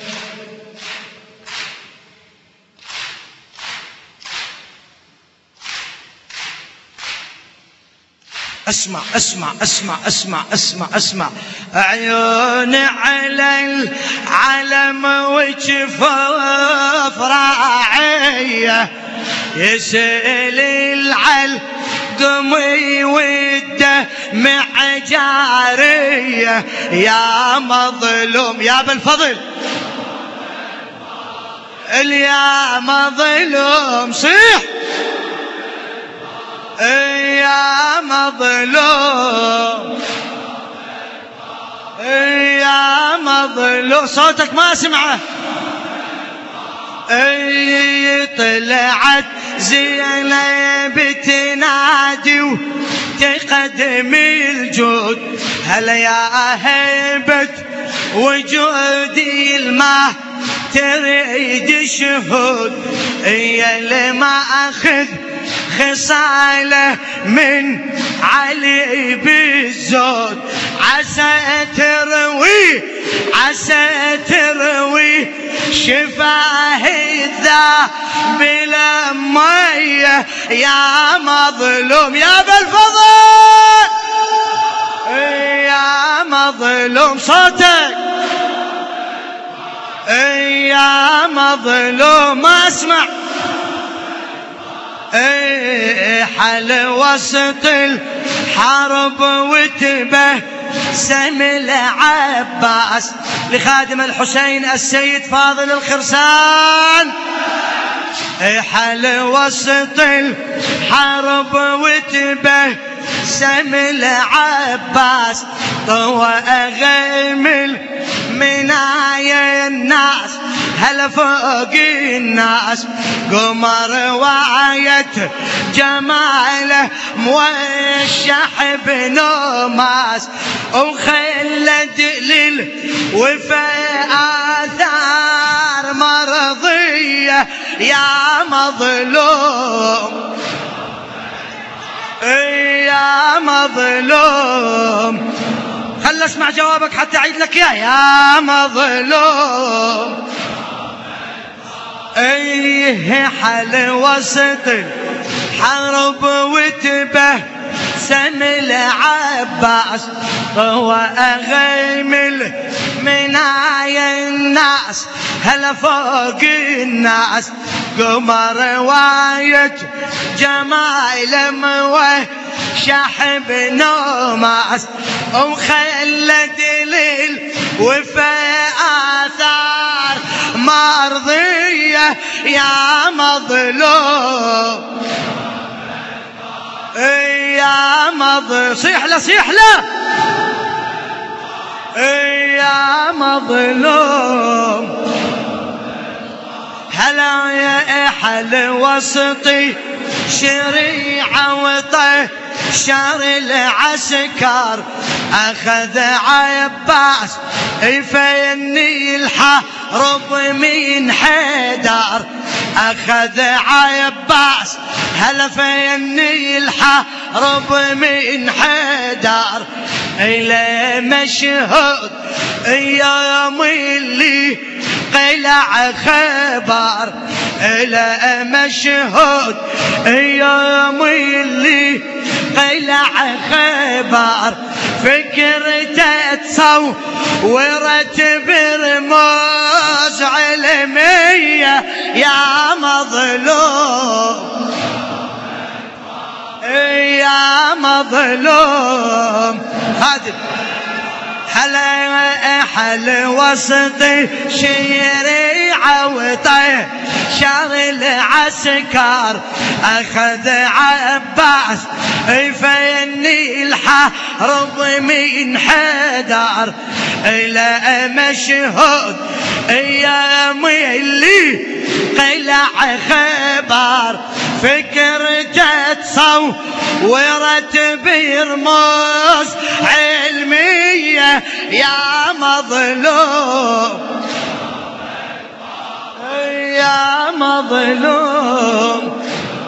Speaker 1: اسمع اسمع اسمع اسمع اسمع اسمع، عيون على العلم وجفاف راعية، يسأل العلقم وده مع جارية. يا مظلوم يا بالفضل يا مظلوم صيح، يا مظلوم يا مظلوم، صوتك ما سمعه. طلعت زينب تنادي وتقدم الجود، هلا يا هيبة وجودي الماء تريد شهود، يا اللي ما أخذ خصاله من علي بالزود. عسى تروي عسى تروي شفاه الذا بلا ميه. يا مظلوم يا بالفضل يا مظلوم، صوتك يا مظلوم ما اسمع. حل وسط الحرب وتبسم العباس، لخادم الحسين السيد فاضل الخرسان. حل وسط الحرب وتبسم العباس، طوى أغمل منايا الناس، هلا فوق الناس قمر وعيت جماله موشح بنوماس، وخلد للوفاء آثار مرضية. يا مظلوم يا مظلوم، خل اسمع جوابك حتى اعيد لك اياه. يا مظلوم حل وسط الحرب وتبسم العباس، هو أغيمل منايا الناس، هلا فوق الناس قمر وايت جمال موشح بنوماس، وخلد للوفاء آثار مرضية. يا مظلوم يا مظلوم، صيح له صيح له يا مظلوم. هلا يا حل وسطي شريعة وطه شر العسكر، أخذ عباس يفني الحرب من حيدر، أخذ عباس هلا فيني الحرب من حيدر. إلى مشهود يوم اللي قلع خبر، إلى مشهود يوم اللي قلع خبر، فكرته تصورت برموز علمية. يا مظلوم يا مظلوم، خادم حل وسط شيري عوطه شر العسكر أخذ عباس فيني الحرب من حدر إلى مشهود أيام اللي قلع خبر فكرته تصورت برموز علمية يا مظلوم يا مظلوم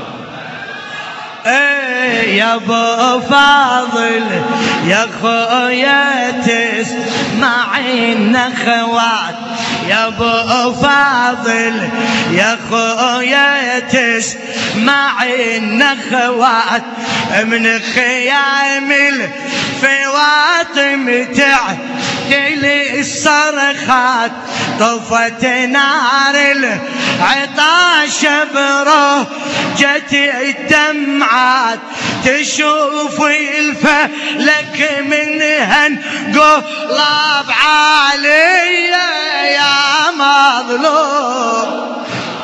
Speaker 1: يا ابو فاضل يا خويا تسمع النخوات يا ابو فاضل يا خويا تسمع النخوات من خيام الفوات متعتلي الصرخات طفت نار العطاش بروجة الدمعات تشوف الفلك منها انقلب علي يا مظلوم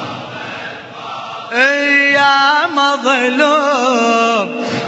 Speaker 1: يا مظلوم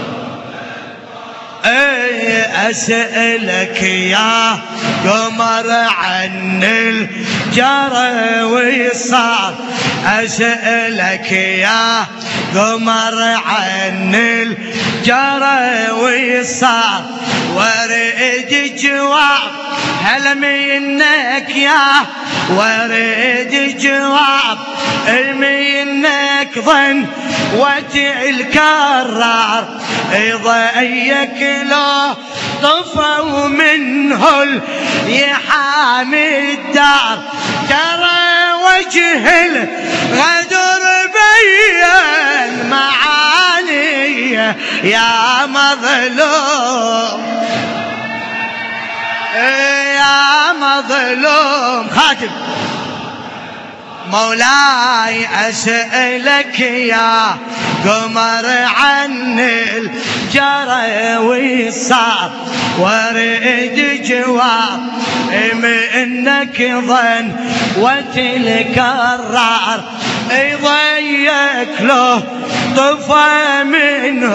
Speaker 1: أسألك يا قمر عن الجرى والصار أسألك يا قمر عن الجرى والصار وارد جواب هل منك يا وارد جواب منك ظن وتلكرر ضيك لو طفوا منه يحامي الدار ترى وجه الغدر بين معاني يا مظلوم يا مظلوم خاتم مولاي أسألك يا قمر عن الجرى والصار وارد جواب منك ظن وتلكرر ضيك له طفى منه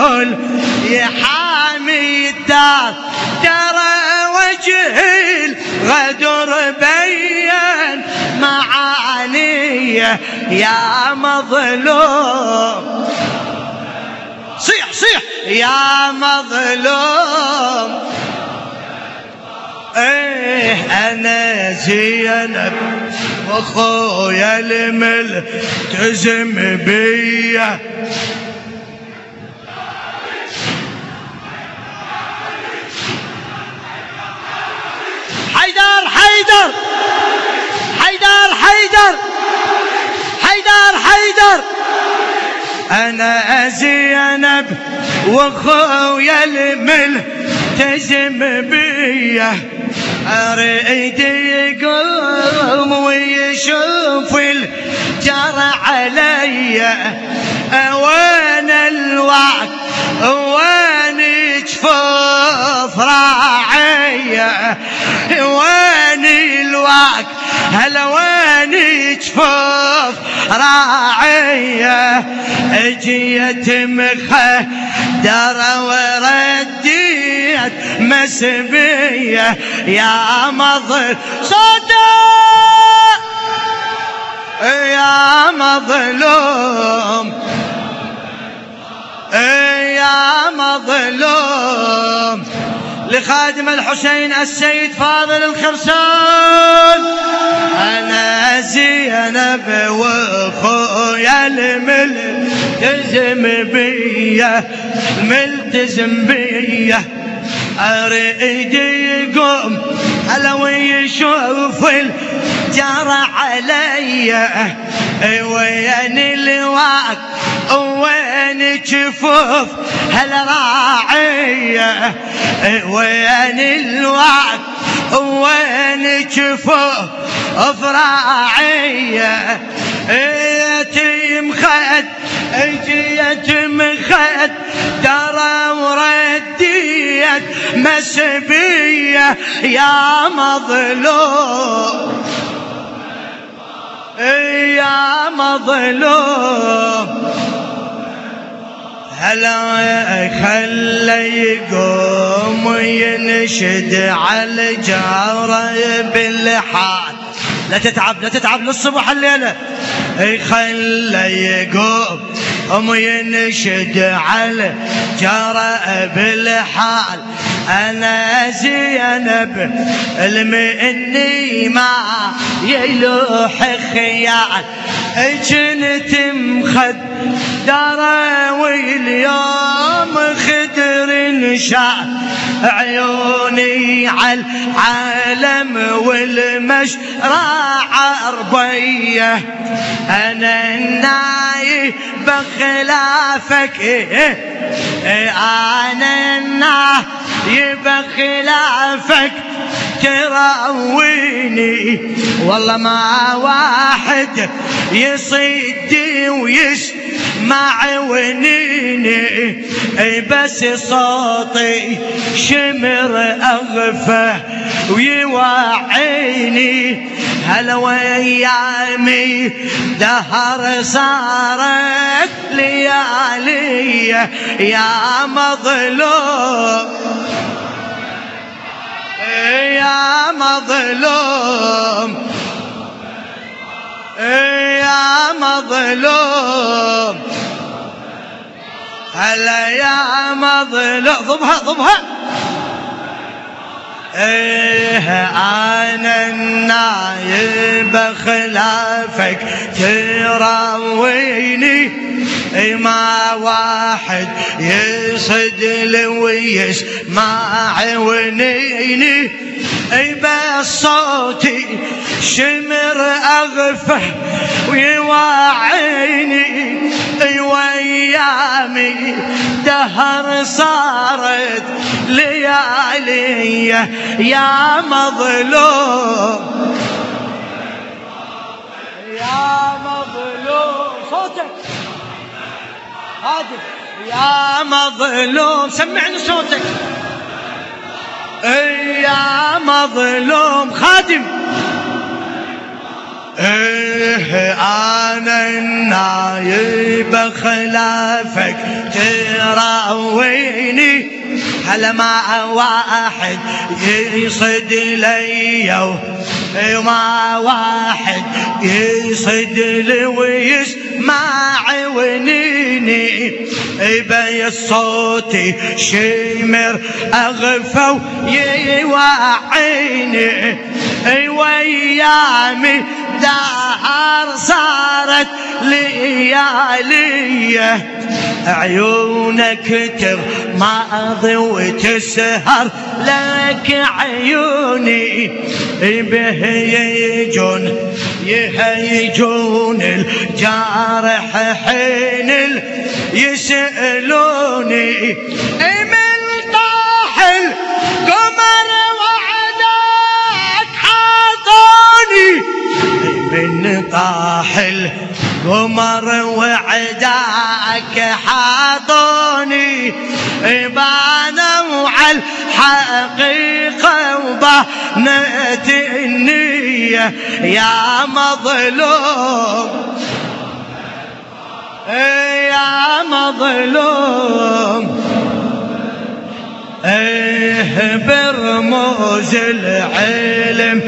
Speaker 1: يحامي الدار ترى وجه الغدر بين معانيه يا مظلوم صيح صيح يا مظلوم أنا زينب وأخويا الملتزم بيا حيدر حيدر حيدر حيدر حيدر حيدر أنا زينب وأخويا الملتزم بيا أريد يقوم ويشوف الجرى علي وين الوعد وين جفوف راعية وين الوعد هلا وين جفوف راعية اجيت مخدر ورديت مسبية يا مظلوم صوتا يا مظلوم يا مظلوم لخادم الحسين السيد فاضل الخرسان أنا زينب وأخويا الملتزم بيا الملتزم بيا أريد يقوم هلا ويشوف الجرى علي وين الوقت وين جفوف هالراعية وين الوقت وين جفوف راعية يتيم خد يتيم خد ترى ورديت مسبية يا مظلوم مظلوم هلا خلى يقوم وينشد على جاره بالحال. لا تتعب لا تتعب للصبح الليلة. خلى يقوم وينشد على جاره بالحال. أنا زينب المئني ما يلوح خيال. كنت مخدرة واليوم خدر انشال. عيوني على العالم والمشرع عربية. أنا النايب بخلافك أنا النايب بخلافك ترويني. والله ما واحد يصيدي ويسمع ونيني. بس صوتي شمر أغفى ويوعيني. هلا ويامي دهر صارت ليالي يا مظلوم يا مظلوم يا مظلوم هلا يا مظلوم. ضبها ضبها. أنا النايب خلافك ترويني. ما واحد يصد لي ويسمع ونيني. بس صوتي شمر أغفى ويوعيني. ويامي دهر صارت ليالي يا مظلوم يا مظلوم. صوتك هادف يا مظلوم. سمعني صوتك يا مظلوم. خادم أنا النايب خلافك تراويني. هلا ما واحد يصد لي وما واحد يصد لي ويسمع ونيني. بس صوتي شمر أغفى ويوعيني. ويامي دهر صارت ليالي. عيونك تغمض وتسهر لك عيوني. به يهيجون الجارح حين يسألوني. من طاح القمر وعداك حاطوني. من طاح القمر وعداك حاطوني. بانوا على الحقيقة وبانت النية يا مظلوم يا مظلوم. برموز العلم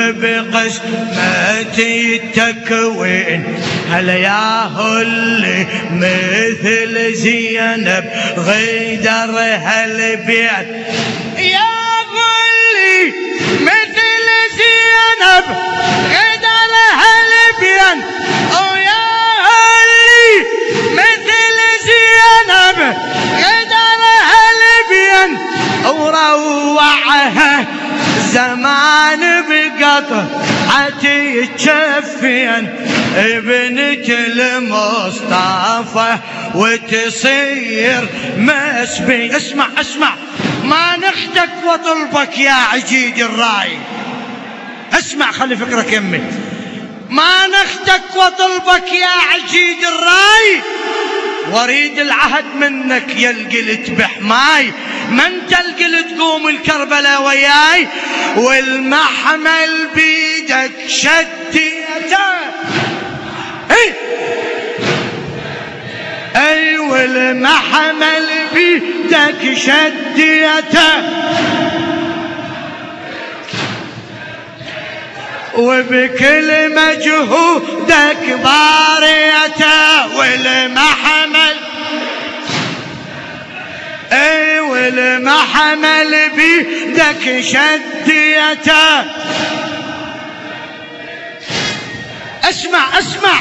Speaker 1: وبقسمة التكوين. هلا يا اللي مثل زينب غيدر هالبيت. يا اللي مثل زينب غيدر هالبيت. ويا اللي مثل زينب غيدر هالبيت. وروعها زمان بقطعة يتشفين. ابنة المصطفى وتصير مسبي. اسمع اسمع ما نختك وطلبك يا عجيج الراي. اسمع خلي فكرك يمي. ما نختك وطلبك يا عجيج الراي. واريد العهد منك يا القلت بحماي. ما انت القلت تقوم الكربلاء وياي. والمحمل بيدك شديته والمحمل بيدك شديته وبكل مجهودك باريته والمحمل والمحمل بيدك شديته. اسمع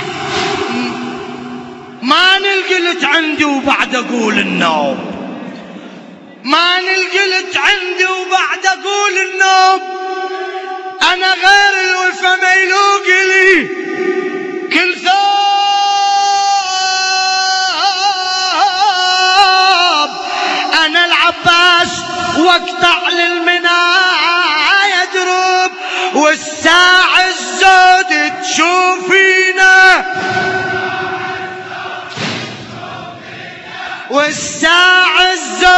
Speaker 1: ما نلقلت عندي وبعد اقول النوم، ما نلقلت عندي وبعد اقول النوم. انا غير الوفا ما يلوق لي كل ثوب. انا العباس واقطع للمنايا دروب، والساعة الزود تشوفينا، والساعة الزود